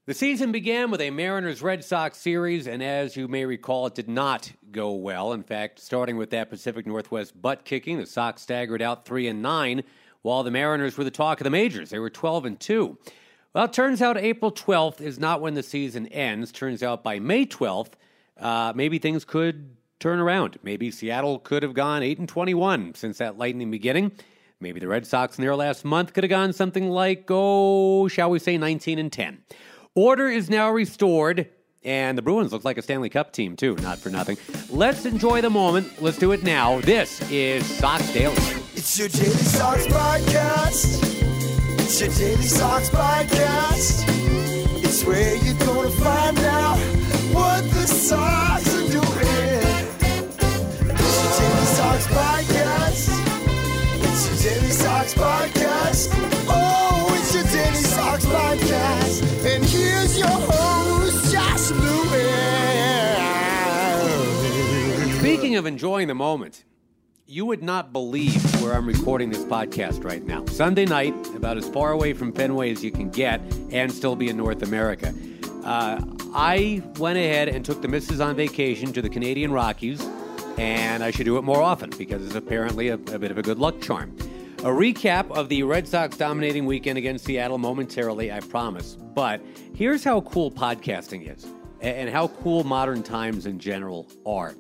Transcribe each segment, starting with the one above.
The season began with a Mariners-Red Sox series, and as you may recall, it did not go well. In fact, starting with that Pacific Northwest butt-kicking, the Sox staggered out 3-9, while the Mariners were the talk of the majors. They were 12-2. Well, it turns out April 12th is not when the season ends. Turns out by May 12th, maybe things could turn around. Maybe Seattle could have gone 8-21 since that lightning beginning. Maybe the Red Sox in their last month could have gone something like, shall we say 19-10. Order is now restored, and the Bruins look like a Stanley Cup team, too, not for nothing. Let's enjoy the moment. Let's do it now. This is Sox Daily. It's your Daily Sox podcast. It's your Daily Sox podcast. It's where you're going to find out what the Sox are doing. It's your Daily Sox podcast. It's your Daily Sox podcast. Oh, it's your Daily Sox podcast. And here's your host, Josh Lewis. Speaking of enjoying the moment, you would not believe where I'm recording this podcast right now. Sunday night, about as far away from Fenway as you can get and still be in North America. I went ahead and took the missus on vacation to the Canadian Rockies, and I should do it more often because it's apparently a bit of a good luck charm. A recap of the Red Sox dominating weekend against Seattle momentarily, I promise. But here's how cool podcasting is and how cool modern times in general are.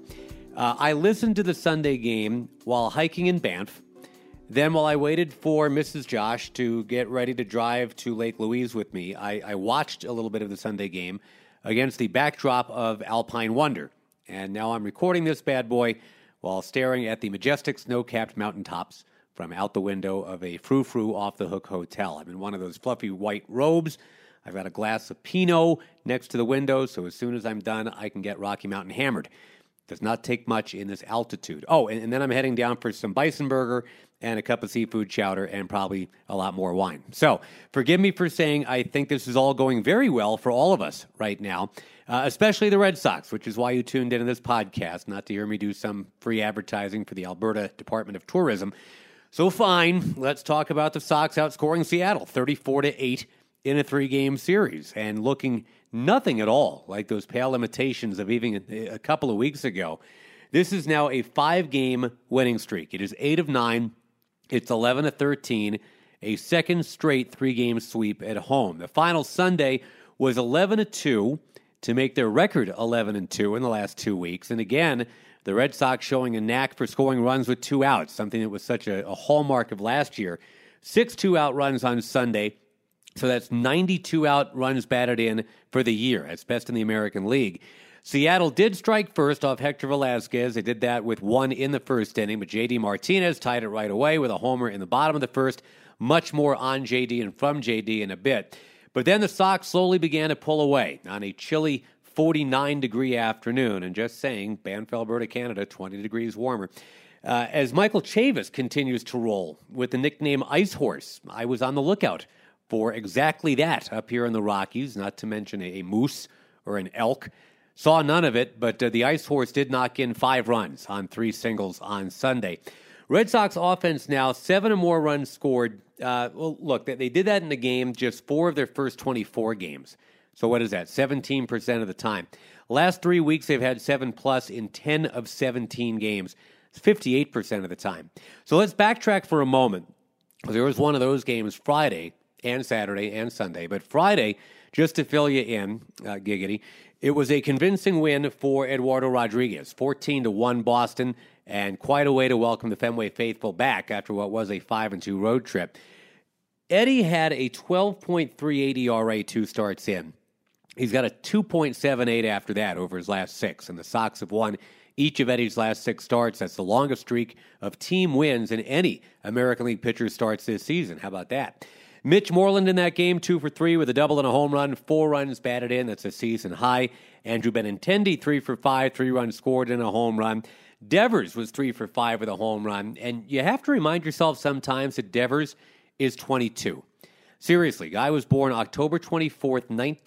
I listened to the Sunday game while hiking in Banff. Then while I waited for Mrs. Josh to get ready to drive to Lake Louise with me, I watched a little bit of the Sunday game against the backdrop of Alpine Wonder. And now I'm recording this bad boy while staring at the majestic snow-capped mountaintops from out the window of a frou-frou off-the-hook hotel. I'm in one of those fluffy white robes. I've got a glass of Pinot next to the window, so as soon as I'm done, I can get Rocky Mountain hammered. Does not take much in this altitude. Oh, and then I'm heading down for some bison burger and a cup of seafood chowder and probably a lot more wine. So forgive me for saying I think this is all going very well for all of us right now, especially the Red Sox, which is why you tuned into this podcast, not to hear me do some free advertising for the Alberta Department of Tourism. So fine, let's talk about the Sox outscoring Seattle 34-8 in a 3-game series and looking nothing at all like those pale imitations of even a couple of weeks ago. This is now a 5-game winning streak. It is 8 of 9. It's 11-13, a second straight 3-game sweep at home. The final Sunday was 11-2 to make their record 11-2 in the last 2 weeks. And again, the Red Sox showing a knack for scoring runs with 2 outs, something that was such a hallmark of last year. 6 2-out runs on Sunday, so that's 92 out runs batted in for the year. That's best in the American League. Seattle did strike first off Hector Velasquez. They did that with 1 in the first inning, but J.D. Martinez tied it right away with a homer in the bottom of the first. Much more on J.D. and from J.D. in a bit. But then the Sox slowly began to pull away on a chilly 49-degree afternoon. And just saying, Banff, Alberta, Canada, 20 degrees warmer. As Michael Chavis continues to roll with the nickname Ice Horse, I was on the lookout for exactly that up here in the Rockies, not to mention a moose or an elk. Saw none of it, but the Ice Horse did knock in 5 runs on 3 singles on Sunday. Red Sox offense now, 7 or more runs scored. Well, look, they did that in the game, just 4 of their first 24 games. So what is that? 17% of the time. Last 3 weeks, they've had 7+ in 10 of 17 games. It's 58% of the time. So let's backtrack for a moment. There was one of those games Friday and Saturday and Sunday. But Friday, just to fill you in, giggity, it was a convincing win for Eduardo Rodriguez. 14-1 Boston, and quite a way to welcome the Fenway faithful back after what was a 5-2 road trip. Eddie had a 12.38 ERA 2 starts in. He's got a 2.78 after that over his last 6, and the Sox have won each of Eddie's last 6 starts. That's the longest streak of team wins in any American League pitcher starts this season. How about that? Mitch Moreland in that game, 2 for 3 with a double and a home run, 4 runs batted in. That's a season high. Andrew Benintendi, 3 for 5, 3 runs scored and a home run. Devers was 3 for 5 with a home run. And you have to remind yourself sometimes that Devers is 22. Seriously, guy was born October 24th,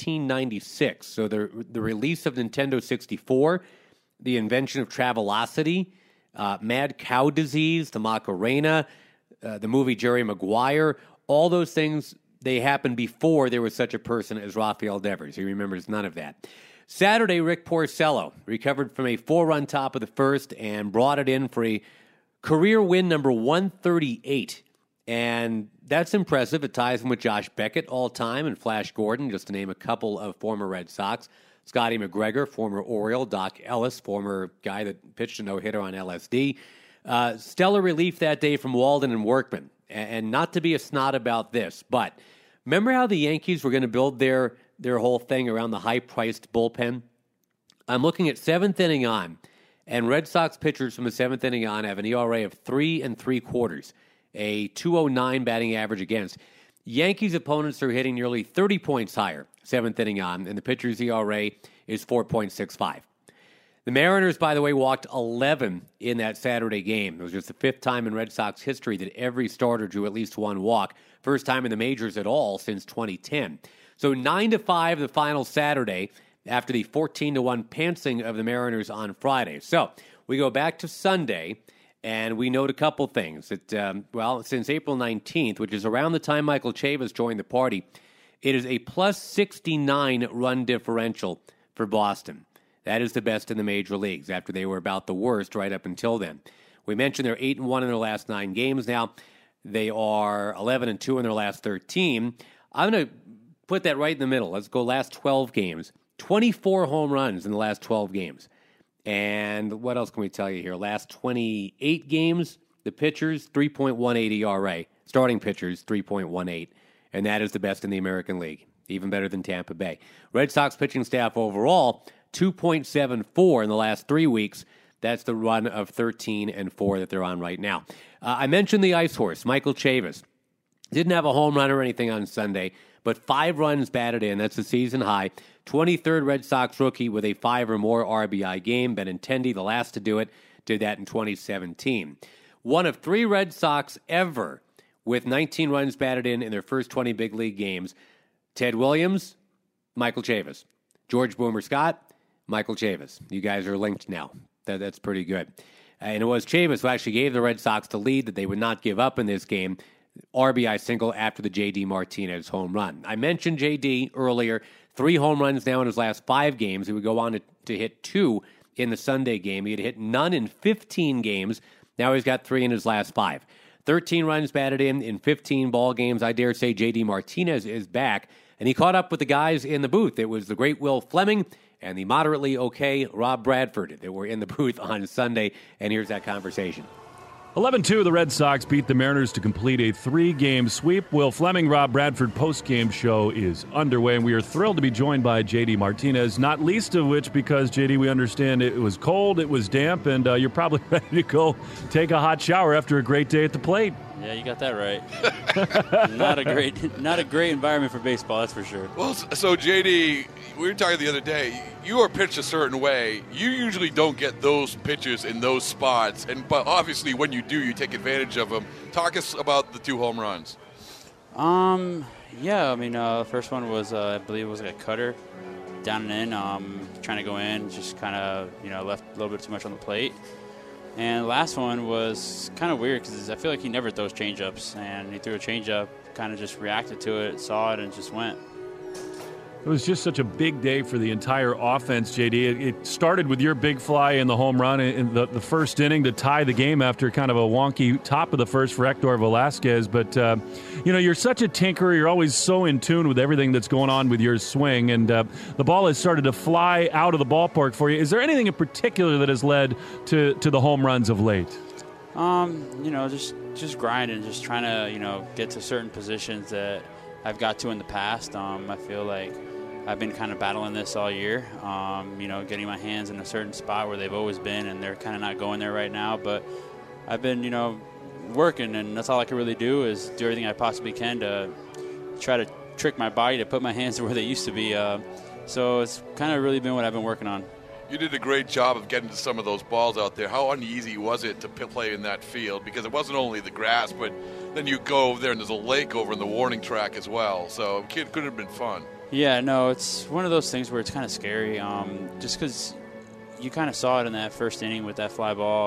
1996. So the release of Nintendo 64, the invention of Travelocity, mad cow disease, the Macarena, the movie Jerry Maguire, all those things they happened before there was such a person as Rafael Devers. He remembers none of that. Saturday, Rick Porcello recovered from a 4-run top of the first and brought it in for a career win number 138. And that's impressive. It ties him with Josh Beckett all-time and Flash Gordon, just to name a couple of former Red Sox. Scotty McGregor, former Oriole. Doc Ellis, former guy that pitched a no-hitter on LSD. Stellar relief that day from Walden and Workman. And not to be a snot about this, but remember how the Yankees were going to build their whole thing around the high-priced bullpen? I'm looking at 7th inning on, and Red Sox pitchers from the 7th inning on have an ERA of 3 3/4, a 2.09 batting average against. Yankees opponents are hitting nearly 30 points higher, 7th inning on, and the pitcher's ERA is 4.65. The Mariners, by the way, walked 11 in that Saturday game. It was just the 5th time in Red Sox history that every starter drew at least one walk. First time in the majors at all since 2010. So 9-5 the final Saturday after the 14-1 pantsing of the Mariners on Friday. So we go back to Sunday, and we note a couple things. That, since April 19th, which is around the time Michael Chavis joined the party, it is a plus 69 run differential for Boston. That is the best in the major leagues after they were about the worst right up until then. We mentioned they're 8-1 in their last 9 games now. They are 11-2 in their last 13. I'm going to put that right in the middle. Let's go last 12 games. 24 home runs in the last 12 games. And what else can we tell you here? Last 28 games, the pitchers, 3.18 ERA. Starting pitchers, 3.18. And that is the best in the American League. Even better than Tampa Bay. Red Sox pitching staff overall, 2.74 in the last 3 weeks. That's the run of 13-4 that they're on right now. I mentioned the ice horse, Michael Chavis. Didn't have a home run or anything on Sunday, but 5 runs batted in. That's the season high. 23rd Red Sox rookie with a 5 or more RBI game. Benintendi, the last to do it, did that in 2017. One of 3 Red Sox ever with 19 runs batted in their first 20 big league games. Ted Williams, Michael Chavis. George Boomer Scott, Michael Chavis. You guys are linked now. That's pretty good. And it was Chavis who actually gave the Red Sox the lead that they would not give up in this game. RBI single after the J.D. Martinez home run. I mentioned J.D. earlier. 3 home runs now in his last 5 games. He would go on to hit 2 in the Sunday game. He had hit none in 15 games. Now he's got 3 in his last 5. 13 runs batted in 15 ball games. I dare say J.D. Martinez is back. And he caught up with the guys in the booth. It was the great Will Fleming and the moderately okay Rob Bradford that were in the booth on Sunday. And here's that conversation. 11-2, the Red Sox beat the Mariners to complete a 3-game sweep. Will Fleming, Rob Bradford post-game show is underway, and we are thrilled to be joined by J.D. Martinez, not least of which because, J.D., we understand it was cold, it was damp, and you're probably ready to go take a hot shower after a great day at the plate. Yeah, you got that right. Not a great environment for baseball, that's for sure. Well, so JD, we were talking the other day. You are pitched a certain way. You usually don't get those pitches in those spots, but obviously when you do, you take advantage of them. Talk us about the 2 home runs. Yeah, I mean, the first one was, I believe it was like a cutter down and in, trying to go in, just kind of, left a little bit too much on the plate. And the last one was kind of weird because I feel like he never throws changeups, and he threw a changeup, kind of just reacted to it, saw it, and just went. It was just such a big day for the entire offense, JD. It started with your big fly in the home run in the first inning to tie the game after kind of a wonky top of the first for Hector Velasquez. But, you're such a tinkerer. You're always so in tune with everything that's going on with your swing. And the ball has started to fly out of the ballpark for you. Is there anything in particular that has led to the home runs of late? Just grinding, just trying to, get to certain positions that I've got to in the past. I feel like I've been kind of battling this all year, getting my hands in a certain spot where they've always been, and they're kind of not going there right now. But I've been, working, and that's all I can really do is do everything I possibly can to try to trick my body to put my hands where they used to be. So it's kind of really been what I've been working on. You did a great job of getting to some of those balls out there. How uneasy was it to play in that field? Because it wasn't only the grass, but then you go over there and there's a lake over in the warning track as well. So it could have been fun. Yeah, no, it's one of those things where it's kind of scary, just because you kind of saw it in that first inning with that fly ball,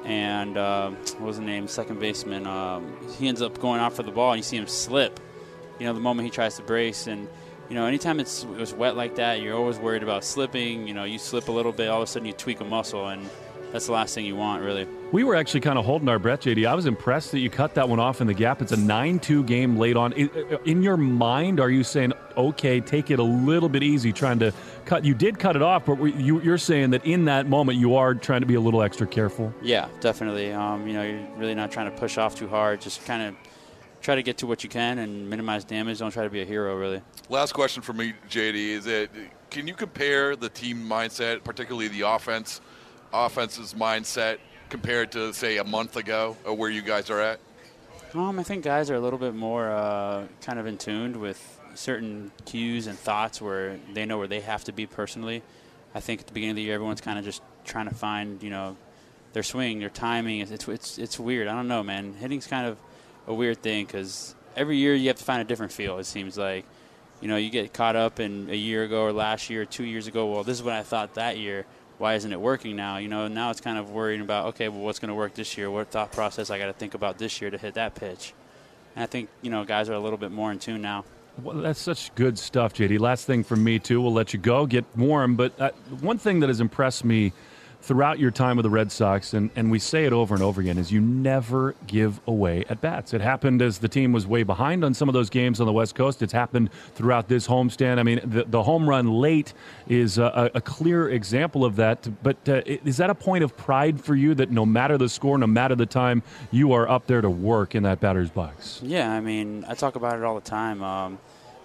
and what was the name, second baseman, he ends up going out for the ball, and you see him slip, the moment he tries to brace. And, anytime it was wet like that, you're always worried about slipping. You slip a little bit, all of a sudden you tweak a muscle, and that's the last thing you want, really. We were actually kind of holding our breath, JD. I was impressed that you cut that one off in the gap. It's a 9-2 game late on. In your mind, are you saying, okay, take it a little bit easy trying to cut? You did cut it off, but you're saying that in that moment you are trying to be a little extra careful? Yeah, definitely. You're really not trying to push off too hard. Just kind of try to get to what you can and minimize damage. Don't try to be a hero, really. Last question for me, JD, is that can you compare the team mindset, particularly the offense's mindset, compared to, say, a month ago, or where you guys are at? I think guys are a little bit more kind of in tune with certain cues and thoughts where they know where they have to be personally. I think at the beginning of the year, everyone's kind of just trying to find, their swing, their timing. It's weird. I don't know, man. Hitting's kind of a weird thing because every year you have to find a different feel, it seems like. You get caught up in a year ago or last year or 2 years ago, well, this is what I thought that year. Why isn't it working now? Now it's kind of worrying about, okay, well, what's going to work this year? What thought process I got to think about this year to hit that pitch? And I think, guys are a little bit more in tune now. Well, that's such good stuff, JD. Last thing from me, too. We'll let you go, get warm. But one thing that has impressed me throughout your time with the Red Sox, and we say it over and over again, is you never give away at bats. It happened as the team was way behind on some of those games on the West Coast. It's happened throughout this homestand. I mean, the home run late is a clear example of that. But is that a point of pride for you that no matter the score, no matter the time, you are up there to work in that batter's box? Yeah, I mean, I talk about it all the time. A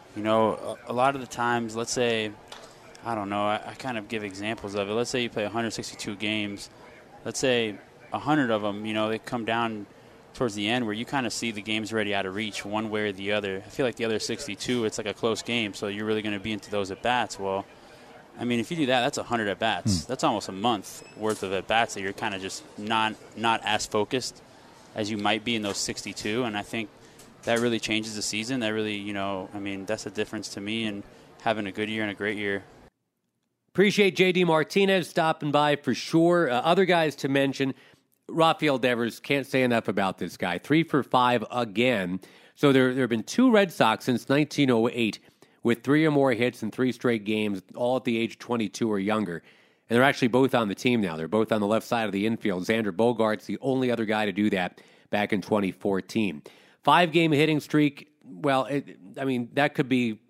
lot of the times, let's say, I don't know, I kind of give examples of it. Let's say you play 162 games. Let's say 100 of them, they come down towards the end where you kind of see the game's already out of reach one way or the other. I feel like the other 62, it's like a close game, so you're really going to be into those at-bats. Well, I mean, if you do that, that's 100 at-bats. That's almost a month worth of at-bats that you're kind of just not as focused as you might be in those 62, and I think that really changes the season. That really, that's the difference to me in having a good year and a great year. Appreciate J.D. Martinez stopping by for sure. Other guys to mention, Rafael Devers, can't say enough about this guy. 3 for 5 again. So there have been 2 Red Sox since 1908 with 3 or more hits in 3 straight games, all at the age of 22 or younger. And they're actually both on the team now. They're both on the left side of the infield. Xander Bogaerts, the only other guy to do that back in 2014. 5-game hitting streak, well, that could be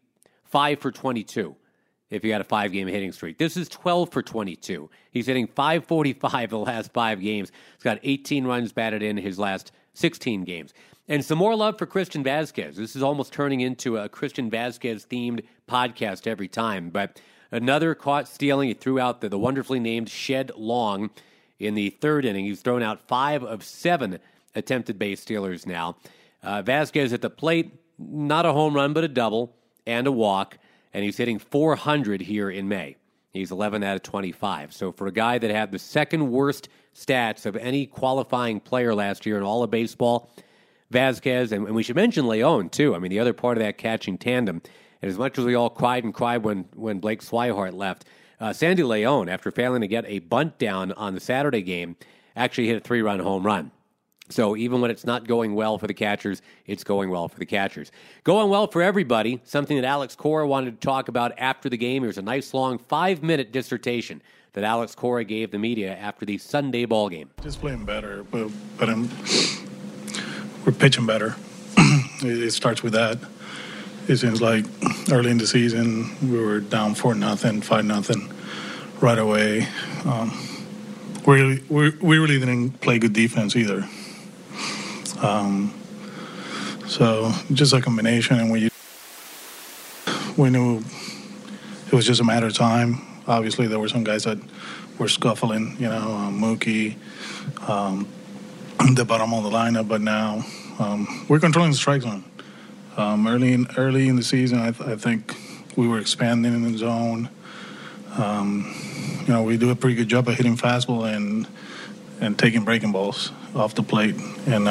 5 for 22. If you had a 5-game hitting streak. This is 12 for 22. He's hitting .545 the last 5 games. He's got 18 runs batted in his last 16 games. And some more love for Christian Vazquez. This is almost turning into a Christian Vazquez-themed podcast every time. But another caught stealing. He threw out the wonderfully named Shed Long in the 3rd inning. He's thrown out 5 of 7 attempted base stealers now. Vazquez at the plate, not a home run, but a double and a walk. And he's hitting .400 here in May. He's 11 out of 25. So for a guy that had the second worst stats of any qualifying player last year in all of baseball, Vazquez, and we should mention Leon, too. I mean, the other part of that catching tandem. And as much as we all cried when Blake Swihart left, Sandy Leon, after failing to get a bunt down on the Saturday game, actually hit a 3-run home run. So even when it's not going well for the catchers, it's going well for the catchers. Going well for everybody, something that Alex Cora wanted to talk about after the game. Here's a nice long 5-minute dissertation that Alex Cora gave the media after the Sunday ball game. Just playing better, but we're pitching better. It starts with that. It seems like early in the season we were down 4-0, 5-0 right away. We really didn't play good defense either. So just a combination, and we knew it was just a matter of time. Obviously, there were some guys that were scuffling, Mookie, the bottom of the lineup, but now we're controlling the strike zone. Early in the season, I think we were expanding in the zone. We do a pretty good job of hitting fastball and taking breaking balls off the plate. And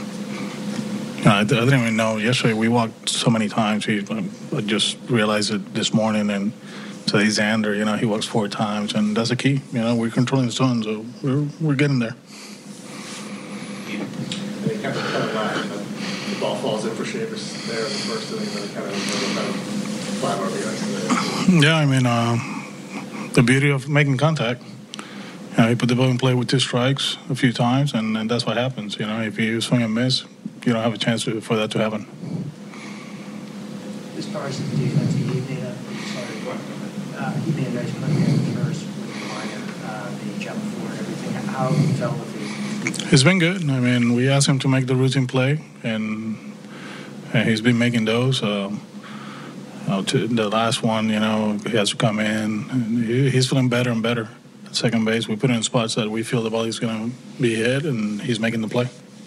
I didn't even know. Yesterday we walked so many times. I just realized it this morning. And today Xander, he walks 4 times, and that's the key. We're controlling the zone, so we're getting there. They kept it kind of live, but the ball falls in for Shavers there in the first inning, and then kind of 5 RBIs today. Yeah, I mean, the beauty of making contact. He put the ball in play with 2 strikes a few times, and that's what happens. If you swing and miss, you don't have a chance for that to happen. As far as the defense, he made a nice play in the first with the liner, the jump forward, everything. How he felt with his... It's been good. I mean, we asked him to make the routine play, and he's been making those. To the last one, he has to come in. And he's feeling better and better. At second base, we put him in spots that we feel the ball is going to be hit, and he's making the play.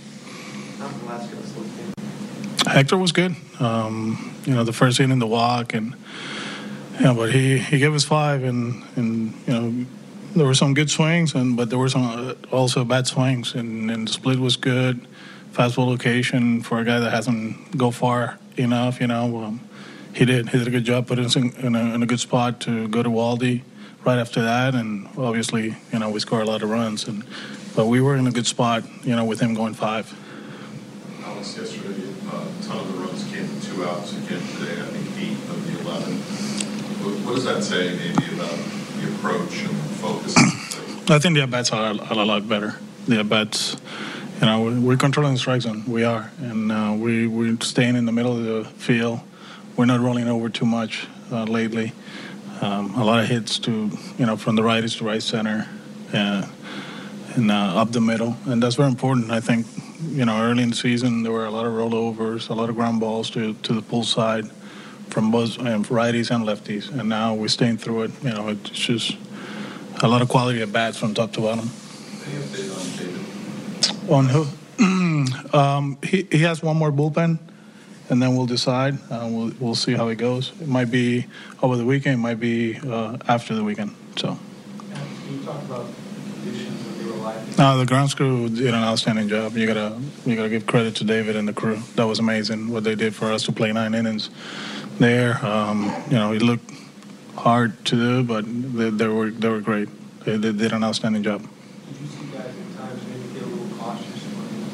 Hector was good. The first inning, the walk, and but he gave us 5, and there were some good swings, but there were some also bad swings, and the split was good. Fastball location for a guy that hasn't go far enough, he did a good job, put us in a good spot to go to Waldy right after that, and obviously, we scored a lot of runs, but we were in a good spot, with him going 5. Alex, yesterday, a ton of the runs came from 2 outs. Again today, I think 8 of the 11. What does that say maybe about the approach and the focus? I think the at-bats are a lot better. The at-bats, we're controlling the strike zone. We are, and we're staying in the middle of the field. We're not rolling over too much lately. A lot of hits to, from the righties to right center, and up the middle, and that's very important. I think, early in the season there were a lot of rollovers, a lot of ground balls to the pull side from both righties and lefties, and now we're staying through it. It's just a lot of quality at bats from top to bottom. Any update On on David? who? He has one more bullpen, and then we'll decide. We'll see how it goes. It might be over the weekend. It might be after the weekend. So. Can you talk about conditions that you were like? No, the grounds crew did an outstanding job. You gotta give credit to David and the crew. That was amazing what they did for us to play 9 innings there. It looked hard to do, but they were great. They did an outstanding job. Did you see guys at times maybe get a little cautious?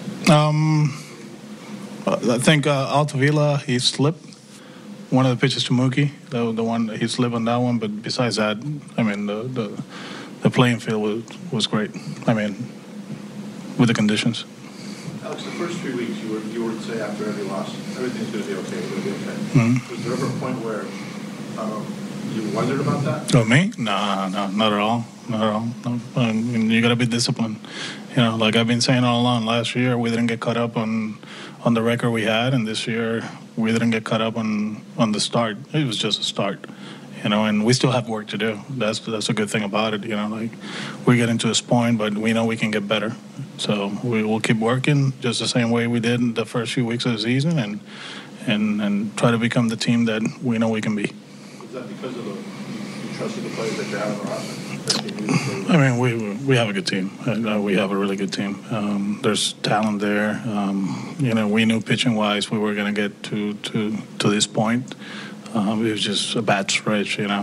I think Altavilla, he slipped one of the pitches to Mookie. The one he slipped on that one, but besides that, I mean the playing field was great. I mean, with the conditions. Alex, the first 3 weeks you were to say after every loss, everything's going to be okay. It's going to be okay. Mm-hmm. Was there ever a point where you wondered about that? Oh, me? No, not at all. Not at all. No. I mean, you got to be disciplined. Like I've been saying all along, last year we didn't get caught up on the record we had, and this year we didn't get caught up on the start. It was just a start, and we still have work to do. That's a good thing about it. Like we're getting to this point, but we know we can get better. So we will keep working just the same way we did in the first few weeks of the season, and try to become the team that we know we can be. Is that because of you trusted the players that you have in the roster? I mean, we have a good team. We have a really good team. There's talent there. We knew pitching-wise we were going to get to this point. It was just a bad stretch, and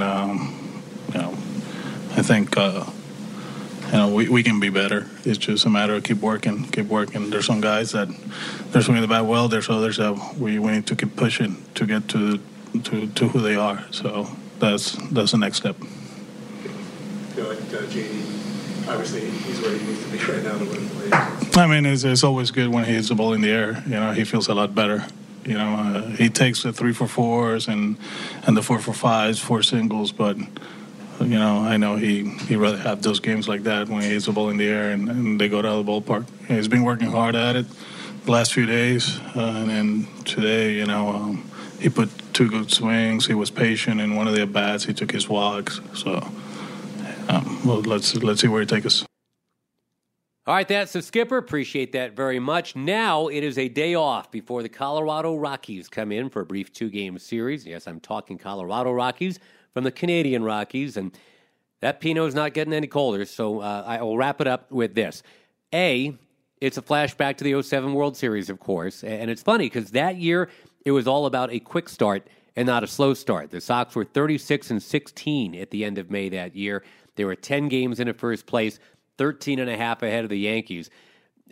I think we can be better. It's just a matter of keep working. There's some guys that they're swinging the bat well. There's others that we need to keep pushing to get to who they are. So that's the next step. I feel like JD, obviously he's where he needs to be right now to win the league. I mean, it's always good when he hits the ball in the air. He feels a lot better. He takes the 3-for-4s and the 4-for-5s, 4 singles, but I know he rather have those games like that when he hits the ball in the air and they go to the ballpark. He's been working hard at it the last few days, and then today, he put 2 good swings. He was patient in one of the at bats. He took his walks. So, let's see where he takes us. All right, that's the skipper. Appreciate that very much. Now it is a day off before the Colorado Rockies come in for a brief 2-game series. Yes, I'm talking Colorado Rockies from the Canadian Rockies, and that Pinot's not getting any colder, so I will wrap it up with this. It's a flashback to the 2007 World Series, of course, and it's funny because that year it was all about a quick start and not a slow start. The Sox were 36-16 at the end of May that year. They were 10 games into first place, 13 and a half ahead of the Yankees.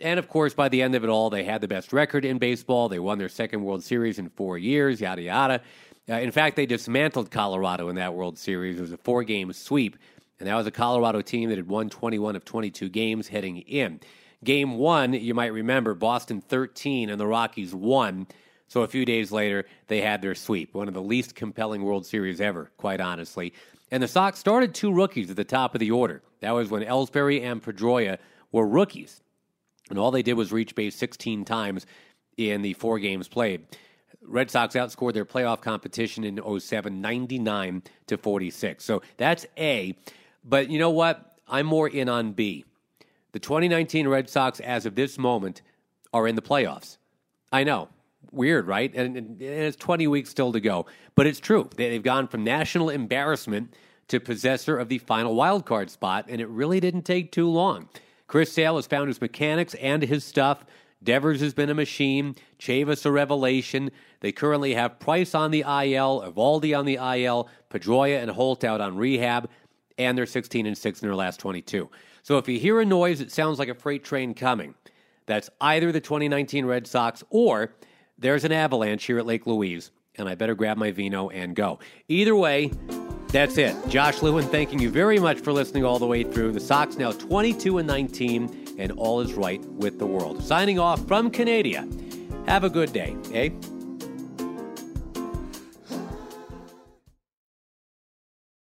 And, of course, by the end of it all, they had the best record in baseball. They won their second World Series in 4 years, yada, yada. In fact, they dismantled Colorado in that World Series. It was a 4-game sweep, and that was a Colorado team that had won 21 of 22 games heading in. Game 1, you might remember, Boston 13 and the Rockies 1. So a few days later, they had their sweep, one of the least compelling World Series ever, quite honestly. And the Sox started 2 rookies at the top of the order. That was when Ellsbury and Pedroia were rookies. And all they did was reach base 16 times in the 4 games played. Red Sox outscored their playoff competition in 07, 99-46. So that's A. But you know what? I'm more in on B. The 2019 Red Sox, as of this moment, are in the playoffs. I know. Weird, right? And it's 20 weeks still to go. But it's true. They've gone from national embarrassment to possessor of the final wild card spot, and it really didn't take too long. Chris Sale has found his mechanics and his stuff. Devers has been a machine. Chavis a revelation. They currently have Price on the IL, Evaldi on the IL, Pedroia and Holt out on rehab, and they're 16-6 in their last 22. So if you hear a noise, it sounds like a freight train coming. That's either the 2019 Red Sox or there's an avalanche here at Lake Louise, and I better grab my vino and go. Either way, that's it. Josh Lewin thanking you very much for listening all the way through. The Sox now 22-19, and all is right with the world. Signing off from Canada. Have a good day, eh?